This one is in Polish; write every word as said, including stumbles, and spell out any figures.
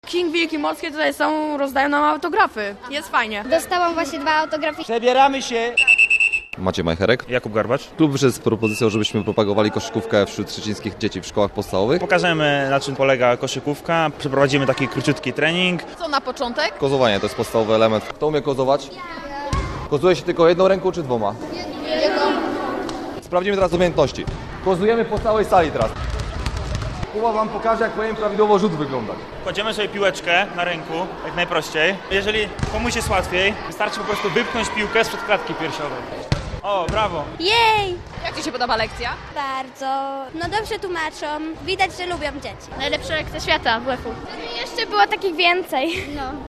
King Wilki Morskie tutaj są, rozdają nam autografy. Jest fajnie. Dostałam właśnie dwa autografy. Przebieramy się! Maciej Majcherek. Jakub Garbacz. Klub wyszedł z propozycją, żebyśmy propagowali koszykówkę wśród szczecińskich dzieci w szkołach podstawowych. Pokażemy, na czym polega koszykówka. Przeprowadzimy taki króciutki trening. Co na początek? Kozowanie to jest podstawowy element. Kto umie kozować? Kozuje się tylko jedną ręką czy dwoma? Jedną. Sprawdzimy teraz umiejętności. Kozujemy po całej sali teraz. Kuba wam pokaże, jak powinien prawidłowo rzut wyglądać. Kładziemy sobie piłeczkę na ręku, jak najprościej. Jeżeli komuś jest łatwiej, wystarczy po prostu wypchnąć piłkę sprzed klatki piersiowej. O, brawo! Jej! Jak Ci się podoba lekcja? Bardzo. No dobrze tłumaczą. Widać, że lubią dzieci. Najlepsza lekcja świata w WF-u. Jeszcze było takich więcej. No.